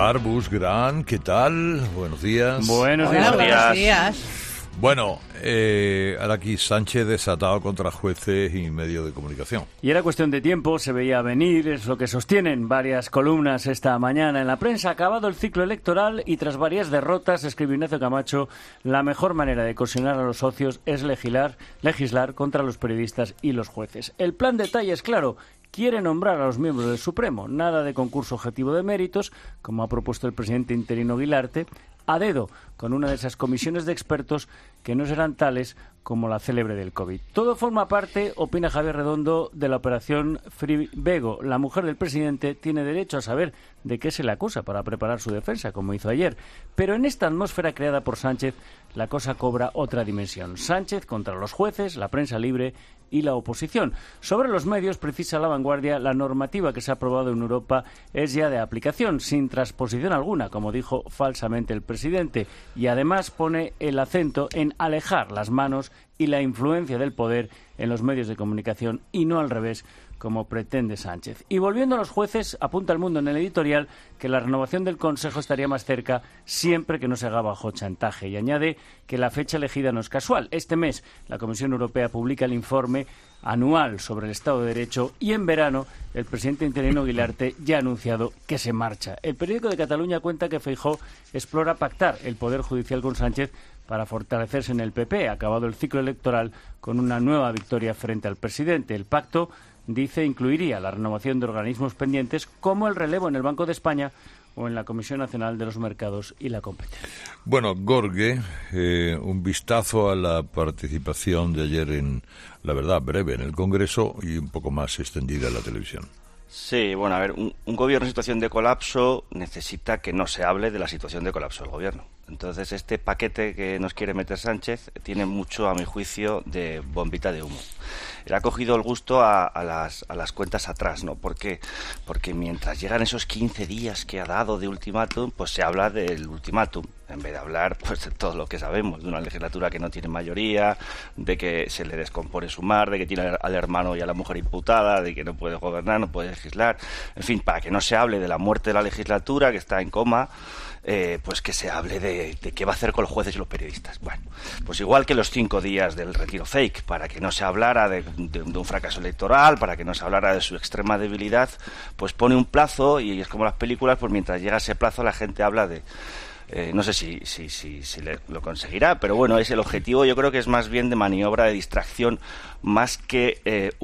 Carbus Gran, ¿qué tal? Buenos días. Buenos días. Bueno, Araki Sánchez desatado contra jueces y medios de comunicación. Y era cuestión de tiempo, se veía venir, es lo que sostienen varias columnas esta mañana en la prensa. Acabado el ciclo electoral y tras varias derrotas, escribió Ignacio Camacho, la mejor manera de cohesionar a los socios es legislar contra los periodistas y los jueces. El plan de detalle es claro. Quiere nombrar a los miembros del Supremo, nada de concurso objetivo de méritos, como ha propuesto el presidente interino Guilarte, a dedo, con una de esas comisiones de expertos que no serán tales como la célebre del COVID. Todo forma parte, opina Javier Redondo, de la operación Free-Bego. La mujer del presidente tiene derecho a saber de qué se le acusa para preparar su defensa, como hizo ayer. Pero en esta atmósfera creada por Sánchez, la cosa cobra otra dimensión. Sánchez contra los jueces, la prensa libre y la oposición. Sobre los medios, precisa La Vanguardia, la normativa que se ha aprobado en Europa es ya de aplicación, sin transposición alguna, como dijo falsamente el presidente, y además pone el acento en alejar las manos y la influencia del poder en los medios de comunicación y no al revés, como pretende Sánchez. Y volviendo a los jueces, apunta El Mundo en el editorial que la renovación del Consejo estaría más cerca siempre que no se haga bajo chantaje. Y añade que la fecha elegida no es casual. Este mes la Comisión Europea publica el informe anual sobre el Estado de Derecho y en verano el presidente interino Guilarte ya ha anunciado que se marcha. El periódico de Cataluña cuenta que Feijóo explora pactar el Poder Judicial con Sánchez para fortalecerse en el PP, acabado el ciclo electoral con una nueva victoria frente al presidente. El pacto, dice, incluiría la renovación de organismos pendientes como el relevo en el Banco de España o en la Comisión Nacional de los Mercados y la Competencia. Bueno, Gorge, un vistazo a la participación de ayer en, la verdad, breve en el Congreso y un poco más extendida en la televisión. Sí, bueno, a ver, un gobierno en situación de colapso necesita que no se hable de la situación de colapso del gobierno. Entonces, este paquete que nos quiere meter Sánchez tiene mucho, a mi juicio, de bombita de humo. Él ha cogido el gusto a las cuentas atrás, ¿no? ¿Por qué? Porque mientras llegan esos 15 días que ha dado de ultimátum, pues se habla del ultimátum, en vez de hablar pues de todo lo que sabemos, de una legislatura que no tiene mayoría, de que se le descompone su mar, de que tiene al hermano y a la mujer imputada, de que no puede gobernar, no puede legislar, en fin, para que no se hable de la muerte de la legislatura, que está en coma, pues que se hable de qué va a hacer con los jueces y los periodistas. Bueno, pues igual que los 5 días del retiro fake, para que no se hablara de un fracaso electoral, para que no se hablara de su extrema debilidad, pues pone un plazo y es como las películas, pues mientras llega ese plazo la gente habla de... no sé si lo conseguirá, pero bueno, es el objetivo. Yo creo que es más bien de maniobra de distracción, más que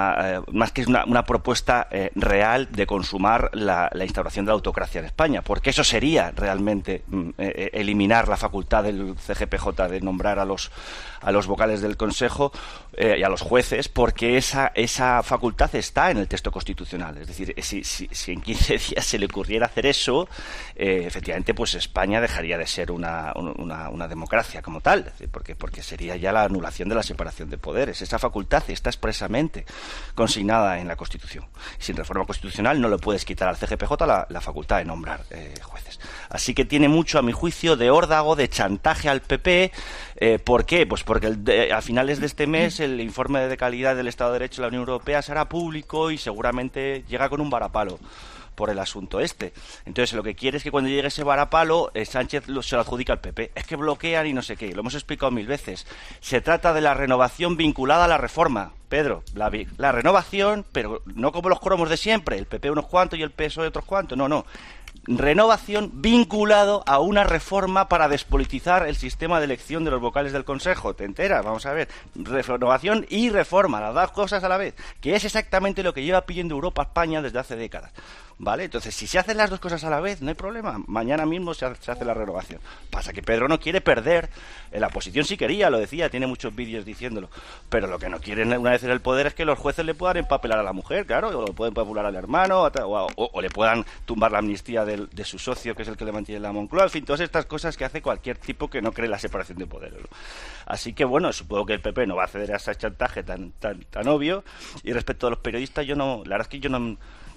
una propuesta real de consumar la instauración de la autocracia en España, porque eso sería realmente eliminar la facultad del CGPJ de nombrar a los vocales del Consejo y a los jueces, porque esa facultad está en el texto constitucional. Es decir, si en 15 días se le ocurriera hacer eso, efectivamente, pues España dejaría de ser una democracia como tal, es decir, porque sería ya la anulación de la separación de poderes. Esa facultad está expresamente consignada en la Constitución. Sin reforma constitucional no le puedes quitar al CGPJ la facultad de nombrar jueces. Así que tiene mucho, a mi juicio, de órdago, de chantaje al PP. ¿Por qué? Pues porque a finales de este mes el informe de calidad del Estado de Derecho de la Unión Europea será público y seguramente llega con un varapalo por el asunto este. Entonces, lo que quiere es que cuando llegue ese varapalo, Sánchez se lo adjudica al PP. Es que bloquean y no sé qué. Lo hemos explicado 1000 veces. Se trata de la renovación vinculada a la reforma. Pedro, la renovación, pero no como los cromos de siempre. El PP unos cuantos y el PSOE otros cuantos. No. Renovación vinculado a una reforma para despolitizar el sistema de elección de los vocales del Consejo. ¿Te enteras? Vamos a ver. Renovación y reforma, las dos cosas a la vez, que es exactamente lo que lleva pidiendo Europa a España desde hace décadas. ¿Vale? Entonces, si se hacen las dos cosas a la vez, no hay problema. Mañana mismo se hace la renovación. Pasa que Pedro no quiere perder. La oposición sí quería, lo decía, tiene muchos vídeos diciéndolo. Pero lo que no quieren una vez en el poder es que los jueces le puedan empapelar a la mujer, claro, o le pueden empapelar al hermano, o le puedan tumbar la amnistía de su socio, que es el que le mantiene la Moncloa. En fin, todas estas cosas que hace cualquier tipo que no cree en la separación de poderes, ¿no? Así que, bueno, supongo que el PP no va a ceder a ese chantaje tan obvio. Y respecto a los periodistas, la verdad es que yo no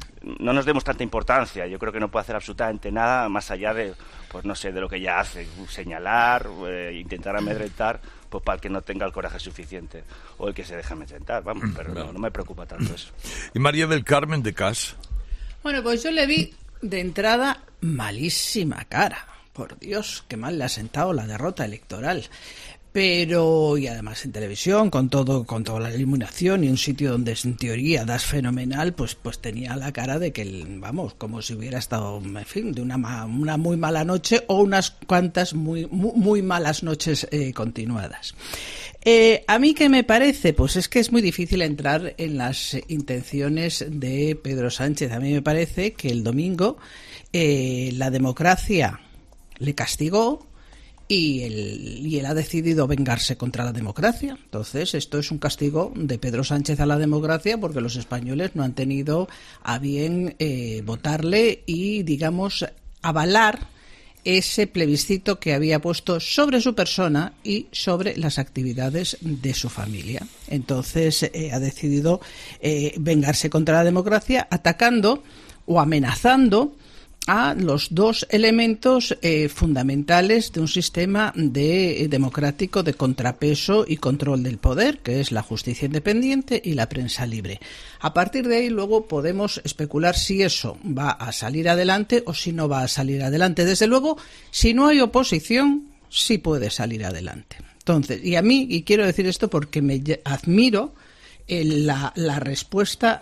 nos demos tanta importancia. Yo creo que no puede hacer absolutamente nada más allá de, pues no sé, de lo que ya hace, señalar, intentar amedrentar, pues para el que no tenga el coraje suficiente o el que se deje amedrentar, vamos, pero no me preocupa tanto eso. ¿Y María del Carmen de Cas? Bueno, pues yo le vi De entrada, malísima cara. Por Dios, qué mal le ha sentado la derrota electoral. Pero, y además en televisión, con toda la eliminación y un sitio donde en teoría das fenomenal, pues tenía la cara de que, vamos, como si hubiera estado, en fin, de una muy mala noche o unas cuantas muy malas noches continuadas. A mí, ¿qué me parece? Pues es que es muy difícil entrar en las intenciones de Pedro Sánchez. A mí me parece que el domingo la democracia le castigó, y él ha decidido vengarse contra la democracia. Entonces, esto es un castigo de Pedro Sánchez a la democracia, porque los españoles no han tenido a bien votarle y, digamos, avalar ese plebiscito que había puesto sobre su persona y sobre las actividades de su familia. Entonces, ha decidido vengarse contra la democracia atacando o amenazando a los dos elementos fundamentales de un sistema democrático de contrapeso y control del poder, que es la justicia independiente y la prensa libre. A partir de ahí luego podemos especular si eso va a salir adelante o si no va a salir adelante. Desde luego, si no hay oposición, sí puede salir adelante. Entonces, y quiero decir esto porque me admiro la respuesta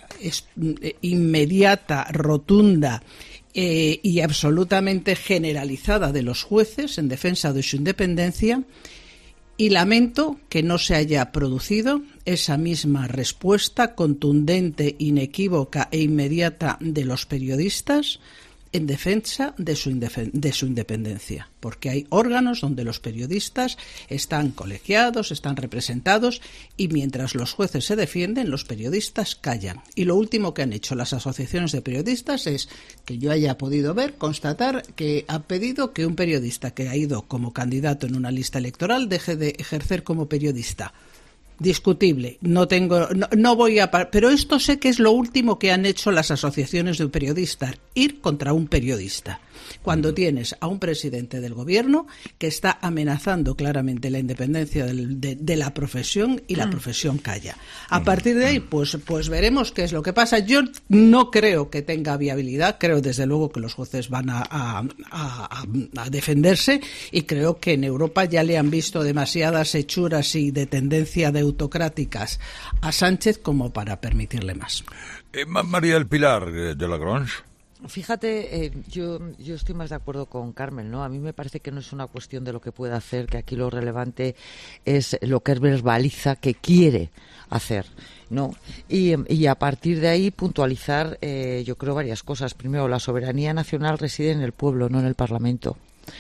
inmediata, rotunda, y absolutamente generalizada de los jueces en defensa de su independencia, y lamento que no se haya producido esa misma respuesta contundente, inequívoca e inmediata de los periodistas en defensa de su independencia, porque hay órganos donde los periodistas están colegiados, están representados, y mientras los jueces se defienden, los periodistas callan. Y lo último que han hecho las asociaciones de periodistas es, que yo haya podido ver, que ha pedido que un periodista que ha ido como candidato en una lista electoral deje de ejercer como periodista. Discutible, no voy a... Pero esto sé que es lo último que han hecho las asociaciones de periodistas, ir contra un periodista. Cuando tienes a un presidente del gobierno que está amenazando claramente la independencia de la profesión, y la profesión calla. A partir de ahí, pues veremos qué es lo que pasa. Yo no creo que tenga viabilidad, creo desde luego que los jueces van a defenderse, y creo que en Europa ya le han visto demasiadas hechuras y de tendencia de autocráticas a Sánchez como para permitirle más. María del Pilar de Lagrange. Fíjate, yo estoy más de acuerdo con Carmen, ¿no? A mí me parece que no es una cuestión de lo que puede hacer, que aquí lo relevante es lo que verbaliza que quiere hacer, ¿no? Y a partir de ahí puntualizar, yo creo, varias cosas. Primero, la soberanía nacional reside en el pueblo, no en el Parlamento.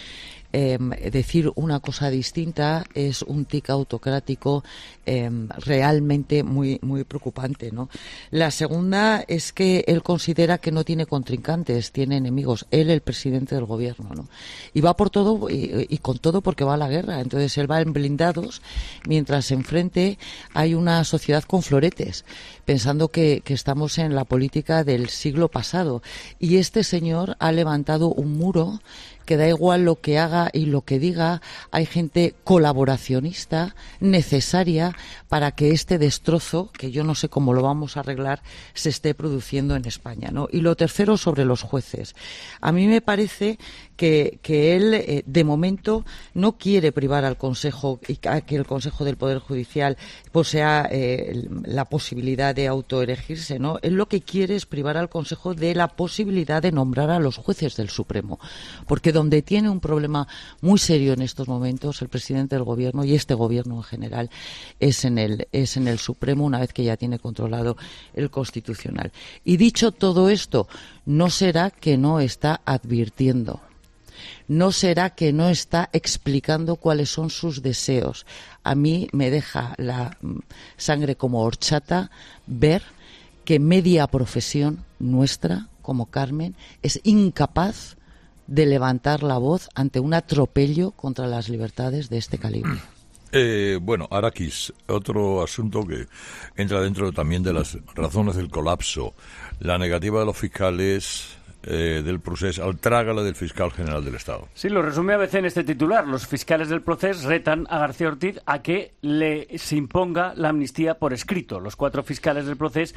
Decir una cosa distinta es un tic autocrático realmente muy preocupante, ¿no? La segunda es que él considera que no tiene contrincantes, tiene enemigos. Él, el presidente del gobierno, ¿no? Y va por todo y con todo porque va a la guerra. Entonces él va en blindados, mientras enfrente hay una sociedad con floretes, pensando que estamos en la política del siglo pasado. Y este señor ha levantado un muro que da igual lo que haga y lo que diga, hay gente colaboracionista necesaria para que este destrozo, que yo no sé cómo lo vamos a arreglar, se esté produciendo en España, ¿no? Y lo tercero, sobre los jueces. A mí me parece que él, de momento, no quiere privar al Consejo y que el Consejo del Poder Judicial posea la posibilidad de autoelegirse, ¿no? Él lo que quiere es privar al Consejo de la posibilidad de nombrar a los jueces del Supremo, porque donde tiene un problema muy serio en estos momentos el presidente del gobierno y este gobierno en general es en el Supremo, una vez que ya tiene controlado el Constitucional. Y dicho todo esto, ¿no será que no está advirtiendo? ¿No será que no está explicando cuáles son sus deseos? A mí me deja la sangre como horchata ver que media profesión nuestra, como Carmen, es incapaz de levantar la voz ante un atropello contra las libertades de este calibre. Bueno, Araquis, otro asunto que entra dentro también de las razones del colapso, la negativa de los fiscales del Procés al trágala del fiscal general del Estado. Sí, lo resume ABC en este titular. Los fiscales del Procés retan a García Ortiz a que se imponga la amnistía por escrito. Los 4 fiscales del Procés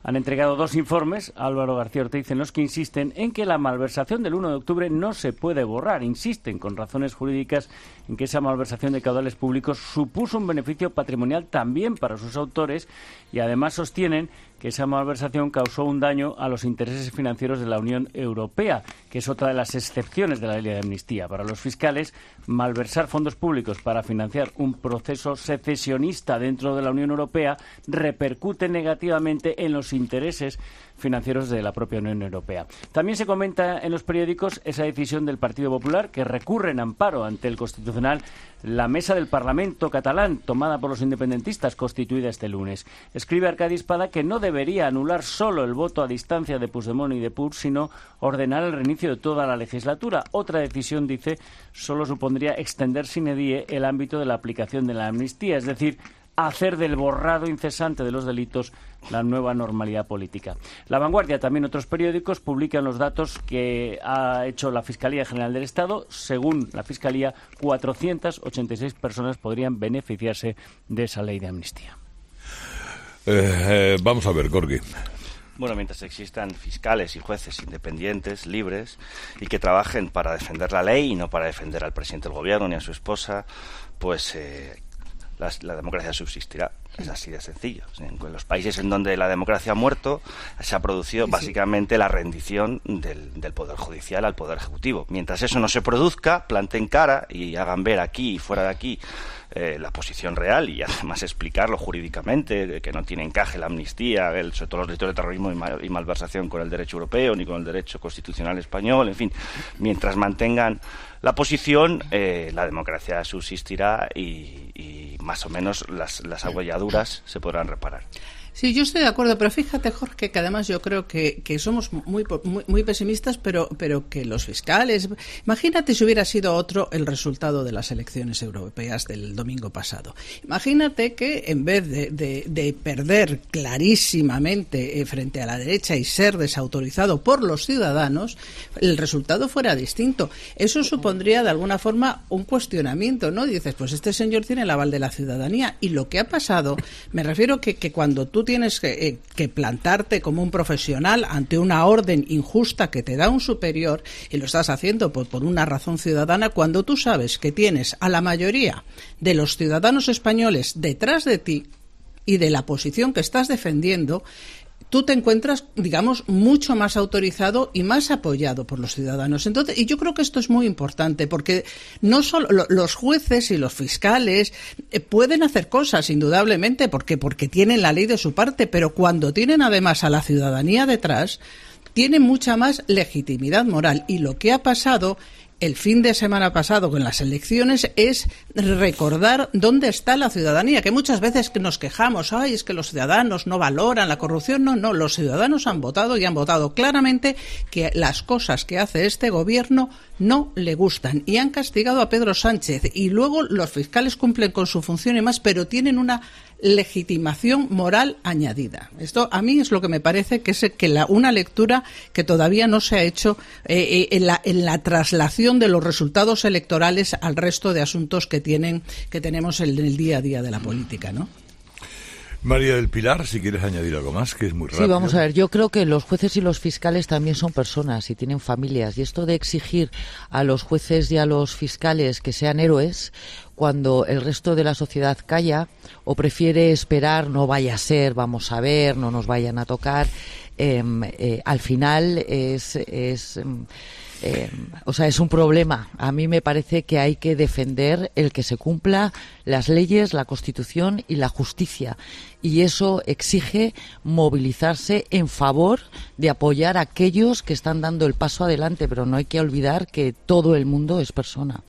han entregado 2 informes, Álvaro García Ortiz, en los que insisten en que la malversación del 1 de octubre no se puede borrar. Insisten, con razones jurídicas, en que esa malversación de caudales públicos supuso un beneficio patrimonial también para sus autores y además sostienen que esa malversación causó un daño a los intereses financieros de la Unión Europea, que es otra de las excepciones de la ley de amnistía. Para los fiscales, malversar fondos públicos para financiar un proceso secesionista dentro de la Unión Europea repercute negativamente en los intereses financieros de la propia Unión Europea. También se comenta en los periódicos esa decisión del Partido Popular, que recurre en amparo ante el Constitucional la mesa del Parlamento catalán, tomada por los independentistas, constituida este lunes. Escribe Arcadi Espada que no debería anular solo el voto a distancia de Puigdemont y de Pur, sino ordenar el reinicio de toda la legislatura. Otra decisión, dice, solo supondría extender sine die el ámbito de la aplicación de la amnistía, es decir, hacer del borrado incesante de los delitos la nueva normalidad política. La Vanguardia, también otros periódicos, publican los datos que ha hecho la Fiscalía General del Estado. Según la Fiscalía, 486 personas podrían beneficiarse de esa ley de amnistía. Vamos a ver, Gorgi. Bueno, mientras existan fiscales y jueces independientes, libres, y que trabajen para defender la ley y no para defender al presidente del gobierno ni a su esposa, pues la democracia subsistirá. Es así de sencillo. En los países en donde la democracia ha muerto, se ha producido básicamente la rendición del Poder Judicial al Poder Ejecutivo. Mientras eso no se produzca, planten cara y hagan ver aquí y fuera de aquí la posición real y además explicarlo jurídicamente, que no tiene encaje la amnistía, sobre todo los delitos de terrorismo y malversación con el derecho europeo ni con el derecho constitucional español, en fin, mientras mantengan la posición, la democracia subsistirá y más o menos las abolladuras se podrán reparar. Sí, yo estoy de acuerdo, pero fíjate, Jorge, que además yo creo que somos muy pesimistas, pero que los fiscales... Imagínate si hubiera sido otro el resultado de las elecciones europeas del domingo pasado. Imagínate que en vez de perder clarísimamente frente a la derecha y ser desautorizado por los ciudadanos, el resultado fuera distinto. Eso supondría de alguna forma un cuestionamiento, ¿no? Dices, pues este señor tiene el aval de la ciudadanía. Y lo que ha pasado, me refiero que cuando tú tienes que plantarte como un profesional ante una orden injusta que te da un superior y lo estás haciendo por una razón ciudadana, cuando tú sabes que tienes a la mayoría de los ciudadanos españoles detrás de ti y de la posición que estás defendiendo, tú te encuentras, digamos, mucho más autorizado y más apoyado por los ciudadanos. Entonces, y yo creo que esto es muy importante, porque no solo los jueces y los fiscales pueden hacer cosas, indudablemente, porque tienen la ley de su parte, pero cuando tienen además a la ciudadanía detrás, tienen mucha más legitimidad moral. Y lo que ha pasado el fin de semana pasado con las elecciones es recordar dónde está la ciudadanía, que muchas veces nos quejamos, ay, es que los ciudadanos no valoran la corrupción. No, los ciudadanos han votado y han votado claramente que las cosas que hace este gobierno no le gustan y han castigado a Pedro Sánchez, y luego los fiscales cumplen con su función y más, pero tienen una legitimación moral añadida. Esto a mí es lo que me parece que es una lectura que todavía no se ha hecho en la traslación de los resultados electorales al resto de asuntos que tenemos en el día a día de la política, ¿no? María del Pilar, si quieres añadir algo más, que es muy rápido. Sí, vamos a ver, yo creo que los jueces y los fiscales también son personas y tienen familias, y esto de exigir a los jueces y a los fiscales que sean héroes cuando el resto de la sociedad calla o prefiere esperar, no vaya a ser, vamos a ver, no nos vayan a tocar, al final es un problema. A mí me parece que hay que defender el que se cumpla las leyes, la Constitución y la justicia. Y eso exige movilizarse en favor de apoyar a aquellos que están dando el paso adelante. Pero no hay que olvidar que todo el mundo es persona.